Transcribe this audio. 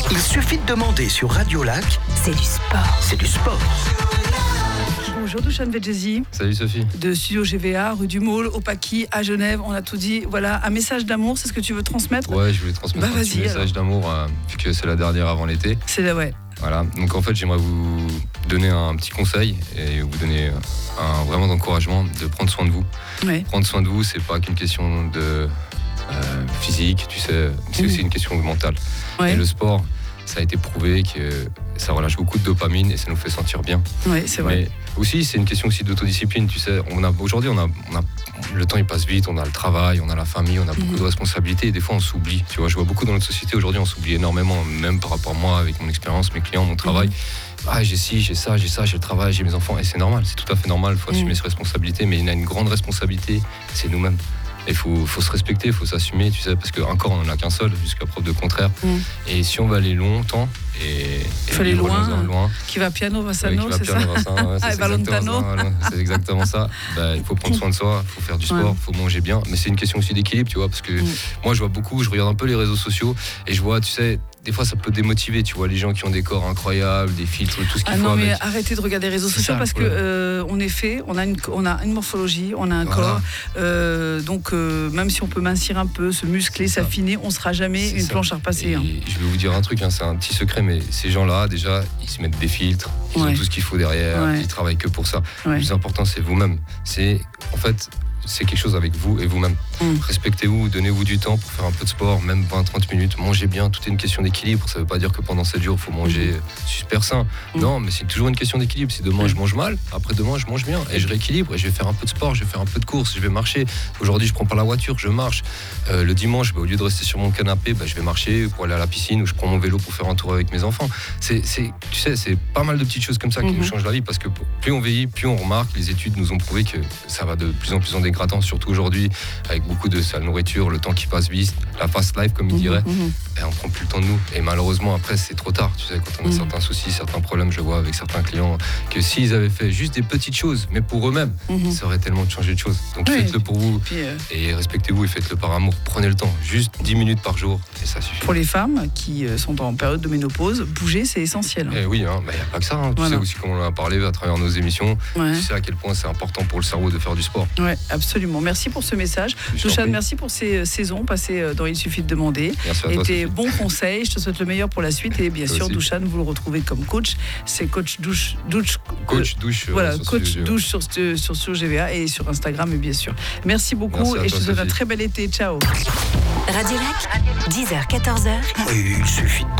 Il suffit de demander sur Radio Lac. C'est du sport. C'est du sport. Bonjour Douchan Vedjezi. Salut Sophie. De Studio GVA, rue du Maule, au Paquis, à Genève. On a tout dit. Voilà, un message d'amour, c'est ce que tu veux transmettre ? Ouais, je voulais transmettre un petit message d'amour, vu que c'est la dernière avant l'été. C'est là, ouais. Voilà, donc en fait j'aimerais vous donner un petit conseil et vous donner vraiment d'encouragement de prendre soin de vous. Ouais. Prendre soin de vous, c'est pas qu'une question de physique, tu sais, c'est aussi une question mentale. Ouais. Et le sport, ça a été prouvé que ça relâche beaucoup de dopamine et ça nous fait sentir bien. Ouais, c'est vrai. Mais aussi, c'est une question aussi d'autodiscipline, tu sais. Aujourd'hui, le temps il passe vite, on a le travail, on a la famille, on a beaucoup de responsabilités et des fois on s'oublie. Tu vois, je vois beaucoup dans notre société aujourd'hui, on s'oublie énormément, même par rapport à moi, avec mon expérience, mes clients, mon travail. Ah, j'ai ci, j'ai ça, j'ai le travail, j'ai mes enfants, et c'est normal, c'est tout à fait normal, il faut assumer ses responsabilités, mais il y a une grande responsabilité, c'est nous-mêmes. Il faut se respecter, il faut s'assumer, tu sais, parce qu'un corps, on n'en a qu'un seul, jusqu'à preuve de contraire. Et si on veut aller longtemps, il faut aller loin. Qui va piano, va sano, c'est ça ? C'est exactement ça. Il faut prendre soin de soi, il faut faire du sport, il faut manger bien. Mais c'est une question aussi d'équilibre, tu vois, parce que moi, je vois beaucoup, je regarde un peu les réseaux sociaux et je vois, tu sais, des fois, ça peut démotiver, tu vois, les gens qui ont des corps incroyables, des filtres, tout ce qu'il faut. Non, mais arrêtez de regarder les réseaux sociaux parce que, en effet, on a une morphologie, on a un corps. Donc, même si on peut mincir un peu, se muscler, s'affiner, on ne sera jamais une planche à repasser. Je vais vous dire un truc, c'est un petit secret, mais ces gens-là, déjà, ils se mettent des filtres, ils ont tout ce qu'il faut derrière, ils travaillent que pour ça. Le plus important, c'est vous-même. C'est quelque chose avec vous et vous-même. Respectez-vous, donnez-vous du temps pour faire un peu de sport, même 20-30 minutes, mangez bien, tout est une question d'équilibre. Ça ne veut pas dire que pendant 7 jours, il faut manger super sain. Non, mais c'est toujours une question d'équilibre. Si demain je mange mal, après demain je mange bien et je rééquilibre et je vais faire un peu de sport, je vais faire un peu de course, je vais marcher. Aujourd'hui, je prends pas la voiture, je marche. Le dimanche, au lieu de rester sur mon canapé, je vais marcher pour aller à la piscine ou je prends mon vélo pour faire un tour avec mes enfants. Tu sais, c'est pas mal de petites choses comme ça qui nous changent la vie parce que plus on vieillit, plus on remarque. Les études nous ont prouvé que ça va de plus en plus en dégradant, surtout aujourd'hui, avec beaucoup de sale nourriture, le temps qui passe vite, la fast life comme il dirait, et on prend plus le temps de nous. Et malheureusement, après, c'est trop tard. Tu sais, quand on a certains soucis, certains problèmes, je vois avec certains clients que s'ils avaient fait juste des petites choses, mais pour eux-mêmes, ça aurait tellement changé de choses. Donc faites-le pour vous et respectez-vous et faites-le par amour. Prenez le temps, juste 10 minutes par jour et ça suffit. Pour les femmes qui sont en période de ménopause, bouger, c'est essentiel. Et oui, il n'y a pas que ça. Tu sais aussi, comme on en a parlé à travers nos émissions, tu sais à quel point c'est important pour le cerveau de faire du sport. Oui, absolument. Merci pour ce message. Douchan, merci pour ces saisons passées dans Il suffit de demander. Et tes bons conseils. Je te souhaite le meilleur pour la suite. Et bien sûr, Douchan, vous le retrouvez comme coach. C'est coach douche. Coach douche. Voilà, coach douche sur Studio GVA et sur Instagram, et bien sûr. Merci beaucoup et je te souhaite un très bel été. Ciao. Radio Lac, 10h, 14h. Il suffit de